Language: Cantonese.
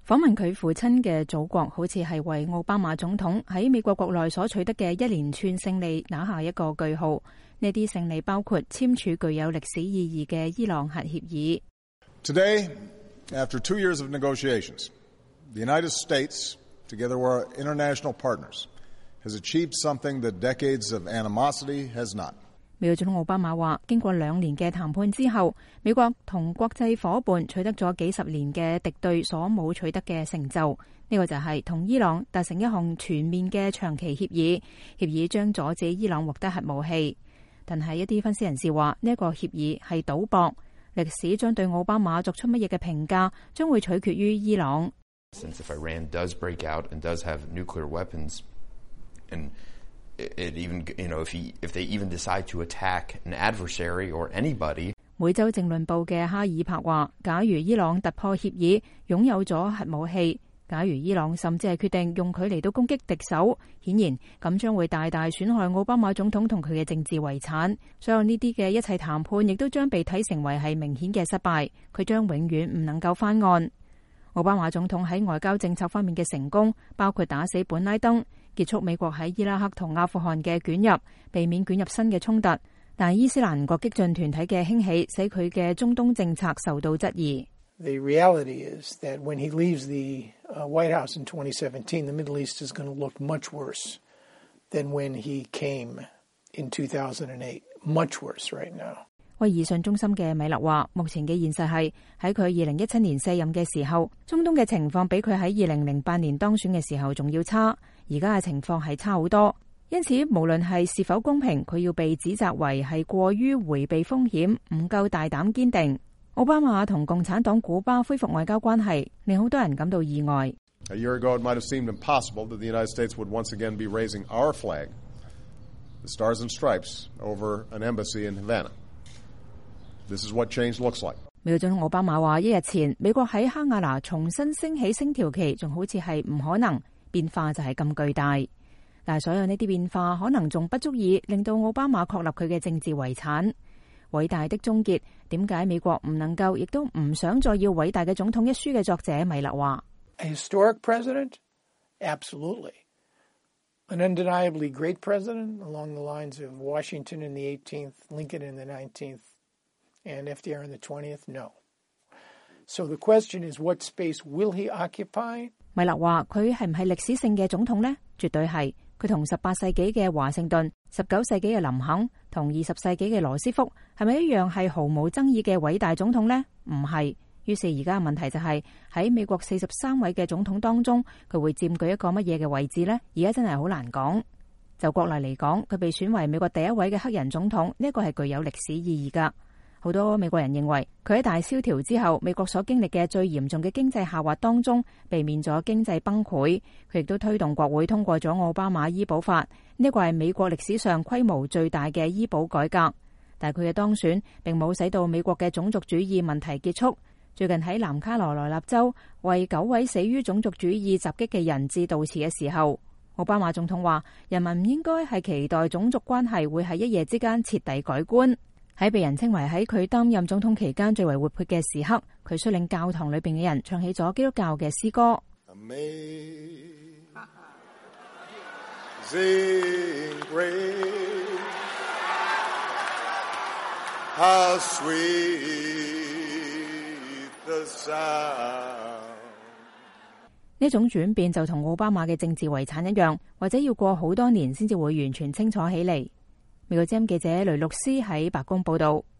訪問佢父親嘅祖國，好似係為奧巴馬總統喺美國國內所取得嘅一連串勝利打下一個句號。呢啲勝利包括簽署具有歷史意義嘅伊朗核協議。 Today, after 2 years of negotiations, the United States, together with our international partners, has achieved something that decades of animosity has not. 美國總統奧巴馬話，經過2年嘅談判之後，美國同國際夥伴取得咗幾十年嘅敵對所冇取得嘅成就。呢個就係同伊朗達成一項全面嘅長期協議，協議將阻止伊朗獲得核武器。但係一啲分析人士話，呢一個協議係賭博，歷史將對奧巴馬作出乜嘢嘅評價，將會取決於伊朗。 Since if Iran does break out and does have nuclear weapons, and it even, if they even decide to attack an adversary or anybody. 每週政論報嘅哈爾帕話，假如伊朗突破協議，擁有咗核武器，假如伊朗甚至係決定用佢嚟到攻擊敵手，顯然咁將會大大損害奧巴馬總統同佢嘅政治遺產。所有呢啲嘅一切談判，亦都將被睇成為係明顯嘅失敗，佢將永遠唔能夠翻案。奧巴馬總統喺外交政策方面嘅成功，包括打死本拉登，結束美國喺伊拉克同阿富汗嘅捲入，避免捲入新嘅衝突。但伊斯蘭國激進團體嘅興起，使佢嘅中東政策受到質疑。 The reality is that when he leaves the White House in 2017, the Middle East is going to look much worse than when he came in 2008. Much worse right now. 威爾遜中心嘅米勒話，目前嘅現實係喺佢2017年卸任嘅時候，中東嘅情況比佢喺2008年當選嘅時候仲要差。而家嘅情況係差好多，因此無論係是否公平，佢要被指責為係過於迴避風險，唔夠大膽堅定。奧巴馬同共產黨古巴恢復外交關係，令好多人感到意外。 A year ago, it might have seemed impossible that the United States would once again be raising our flag, the Stars and Stripes, over an embassy in Havana. This is what change looks like. 美國總統奧巴馬話，一日前美國喺哈瓦那重新升起星條旗，仲好似係唔可能，變化就係咁巨大。但係所有呢啲變化可能仲不足以令到奧巴馬確立佢嘅政治遺產。偉大的終結，點解美國唔能夠亦都唔想再要偉大嘅總統一書嘅作者米勒話 A historic president? Absolutely. An undeniably great president along the lines of Washington in the 18th, Lincoln in the 19th, and FDR in the 20th? No. So the question is, what space will he occupy? 米勒話佢係唔係歷史性嘅總統呢？絕對係。佢同18世紀嘅華盛頓、19世紀嘅林肯同20世紀嘅羅斯福係咪一樣係毫無爭議嘅偉大總統呢？唔係。於是而家嘅問題就係喺美國43位嘅總統當中，佢會佔據一個乜嘢嘅位置呢？而家真係好難講。就國內嚟講，佢被選為美國第一位嘅黑人總統，呢一個係具有歷史意義㗎。好多美國人認為佢喺大蕭條之後，美國所經歷嘅最嚴重嘅經濟下滑當中，避免咗經濟崩潰。佢亦都推動國會通過咗奧巴馬醫保法，呢個係美國歷史上規模最大嘅醫保改革。但係佢嘅當選並冇使到美國嘅種族主義問題結束。最近喺南卡羅來納州為9位死於種族主義襲擊嘅人質悼詞嘅時候，奧巴馬總統話：人民唔應該係期待種族關係會喺一夜之間徹底改觀。喺被人稱為喺佢擔任總統期間最為活潑嘅時刻，佢率領教堂裏邊嘅人唱起咗基督教嘅詩歌。 Amazing grace, how sweet the sound. 呢種轉變就同奧巴馬嘅政治遺產一樣，或者要過好多年先至會完全清楚起嚟。美國之音記者雷律師喺白宮報道。